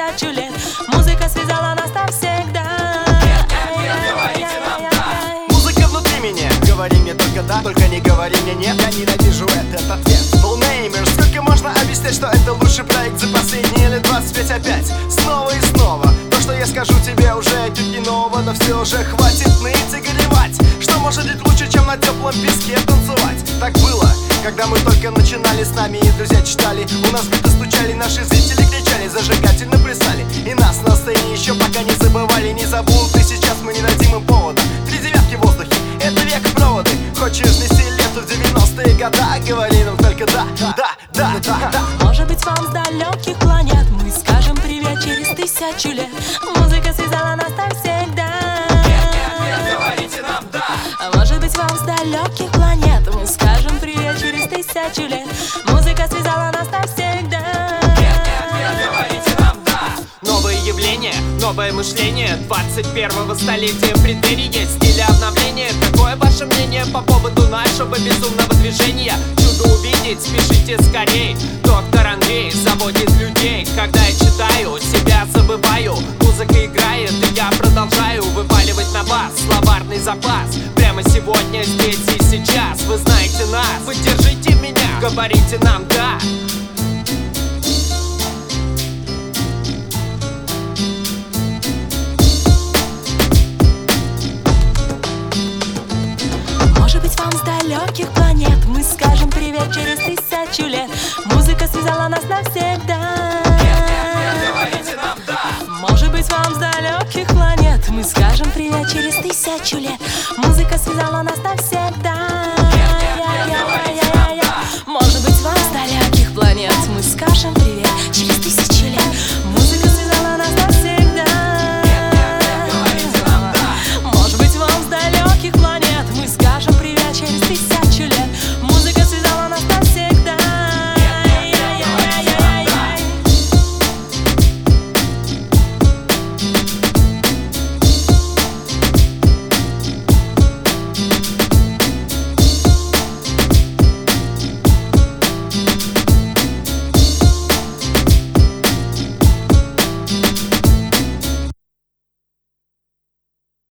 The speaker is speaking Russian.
тысячу лет. Музыка связала нас навсегда. Музыка внутри меня, говори мне только да, только не говори мне нет. Я ненавижу этот ответ. Fullnamers, сколько можно объяснять, что это лучший проект за последние лет 25 опять? Снова и снова. То, что я скажу тебе, уже чуть не ново, но все уже хватит ныть и горевать. Что может быть лучше, чем на теплом песке танцевать? Так было, когда мы только начинали, с нами и друзья читали. У нас биты стучали, наши зрители кричали, зажигательно плясали. И нас на сцене еще пока не забывали. Не забудь, и сейчас мы не дадим им повода. 3 девятки в воздухе, это век проводы. Хочешь нести лету в 90-е года? Говори нам только да, да, да, да, да. Может быть, вам с далеких планет мы скажем привет через 1000 лет. Музыка связала нас навсегда. Говорите нам да. Может быть, вам с далеких планет мы скажем привет через 1000 лет. Музыка связала нас навсегда. Говорите нам да. Новое явление, новое мышление 21-го столетия в преддверии стиля обновления. Какое ваше мнение по поводу нашего безумного движения? Чудо увидеть, спешите скорей. Доктор Андрей заводит людей. Когда я читаю, себя забываю. Музыка играет, и я продолжаю вываливать на бас словарный запас. Прямо сегодня, здесь и сейчас. Вы знаете нас, поддержите меня, говорите нам да. Может быть, вам с далеких планет мы скажем привет через 1000 лет. Музыка связала нас навсегда. Говорите нам да. Может быть, вам с далеких планет мы скажем привет через 1000 лет. Музыка связала нас навсегда.